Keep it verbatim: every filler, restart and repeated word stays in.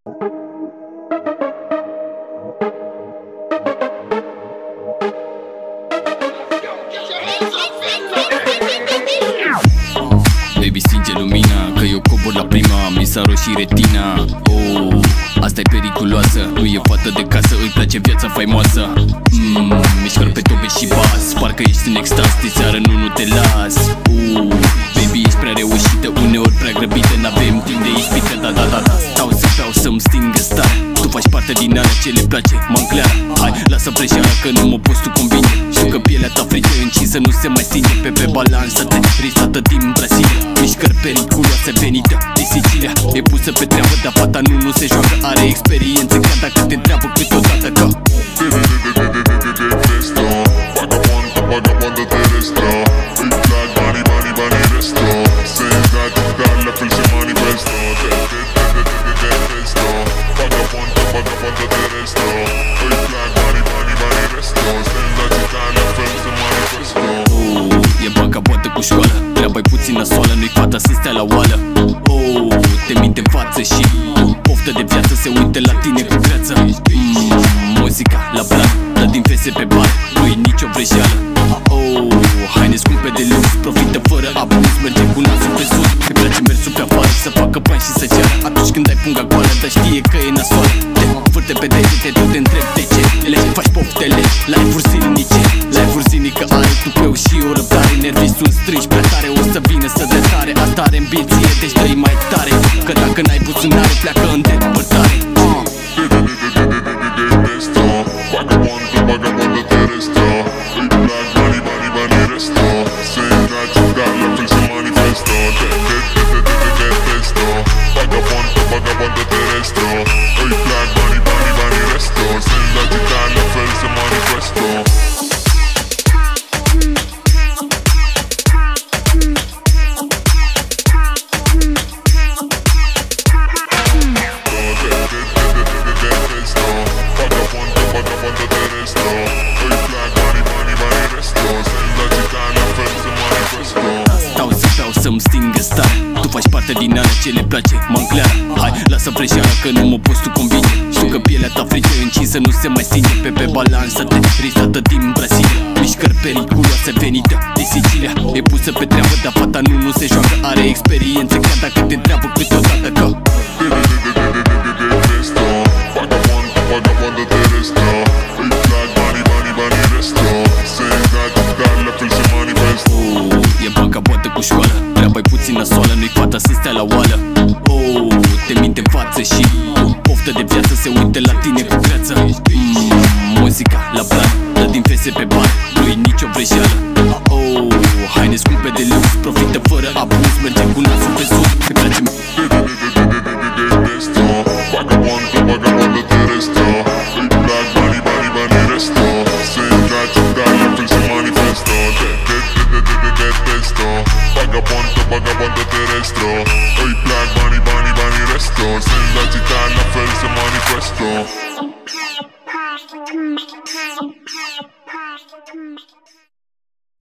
Baby, stinge lumina, că eu cobor la prima. Mi s-a roșit retina. Oh, asta-i periculoasă. Nu e fată de casă, îi place viața faimoasă. mm, Mișcări pe tobe și bas, parcă ești în extaz. De seară nu, nu te las. uh, Baby, ești prea reușită, uneori prea grăbită. N-avem timp de ispită, da, da, da, da. Stau să beau să-mi stingă stare. Tu faci parte din alea ce le place, mă-n clar. Hai, lasă preșeara că nu mă poți tu convinge. Știu că pielea ta frică încinsă nu se mai stinge. Pe pe balansă-te, risată din Brazilia. Mișcări periculoase venită din Sicilia. E pusă pe treabă, dar fata nu, nu se joacă. Are experiență chiar dacă te întreabă câteodată că e banca poate cu școală, treaba-i puțin nasoală. Nu-i fata să stea la oală. Oh, te minte în față și poftă de viață se uită la tine cu greață. mm, Muzica la plan, dă din fese pe bar, nu-i nicio vreșeală. Oh, haine scumpe de lux, profită fără abuz, merge cu nasul pe sus. Îi place mersul pe afară, să facă bani și să ceară. Atunci când ai punga goală, dar știe că e nasoală. Te vârte pe degete, tu te întrebi de ce. Le faci poftele, live-uri zilnice. Live-uri zilnică are tupeu și o răbdare. Nervii sunt strânși prea tare, o să vină să dezare. Asta are ambiție, deci dă-i mai tare. Că dacă n-ai buzunare, pleacă în depărtare. Să-mi stingă stare. Tu faci parte din alea ce le place, mă-n clar. Hai, lasă preșeara că nu mă poți tu convinge. Știu că pielea ta frică încinsă nu se mai stinge. Pe pe balansă-te, risată din Brazilia. Mișcări periculoase venită din Sicilia. E pusă pe treabă, dar fata nu, nu se joacă. Are experiență chiar dacă te întreabă câteodată că e banca poate cu școală, treaba-i puțin nasoală. Nu-i fata să stea la oală. Oh, te minte în față și poftă de viață se uită la tine cu greață. mm, Muzica la plan, dă din fese pe bar, nu-i nicio vreșeală. Oh, haine scumpe de lux, profită fără abuz, merge cu nasul pe sus. Îi place Vagabondă terestru, îi plac banii, banii, banii resto. Senzații tale la fel se manifestă.